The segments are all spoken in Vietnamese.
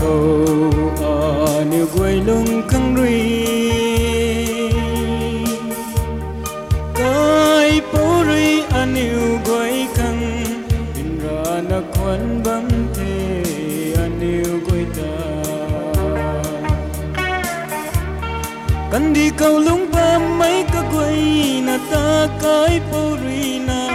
khâu niu quay lung khăng ri cái bố ri niu quay khăng in ra na khuân bấm thế niu quay ta cần đi cầu lung ba mấy cái quay na ta cái bố ri na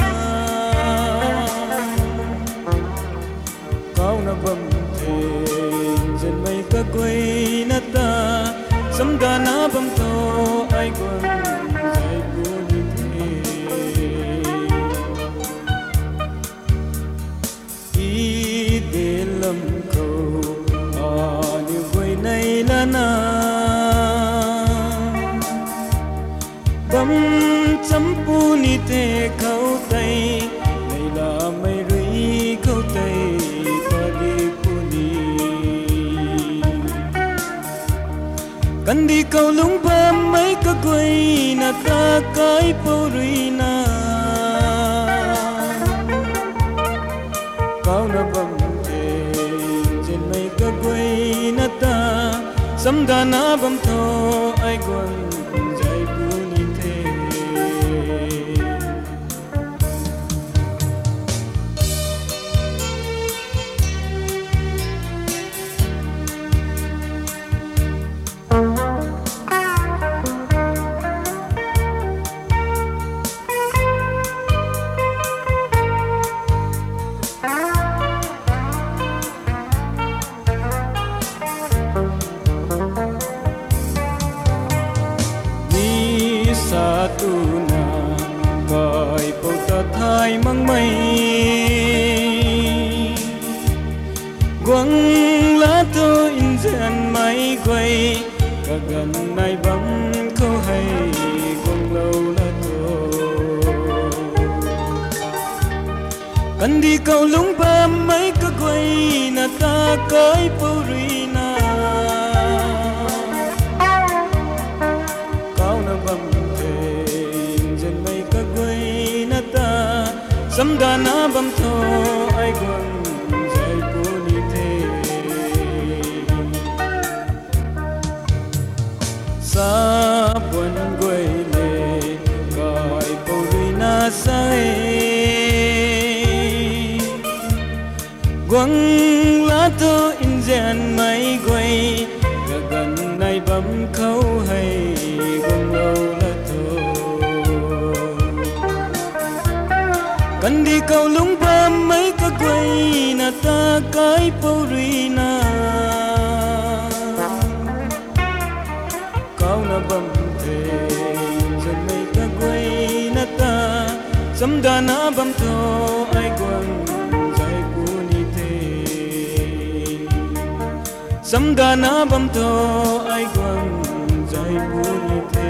cao na bấm dân mây các quê na ta sấm đa na bấm to ai quên ai cô như thế ý để lâm cầu điều quê này là na bấm chấm pu ni thế khâu tay này là mây rưỡi khâu tay cần đi cầu lung ba mấy cái quay na ta cái bầu ri na cao na bầm thế trên mấy cái quay na ta sấm đa na bầm thô ai quên dạy bu ni thế satu na kai po ta thai mang mây quăng lá tô in dàn máy quay cả gần nay bấm câu hay quăng lâu lá tô cần đi cầu lung ba mấy cái quay na ta cái po ri na cao na bấm sấm đa na bấm thô ai quên dạy cô ni thế xa buồn quay lệ gọi bầu ri na say quăng lá tô in dàn máy quay gần nay bấm khâu hay quăng lâu lá cần đi cầu lung ba mấy cái quay na ta cái bầu ri na cao na bấm thế dân mấy cái quay na ta sấm đa na bấm thô ai quên dạy cô ni thế sấm đa na bấm thô ai quên dạy cô ni thế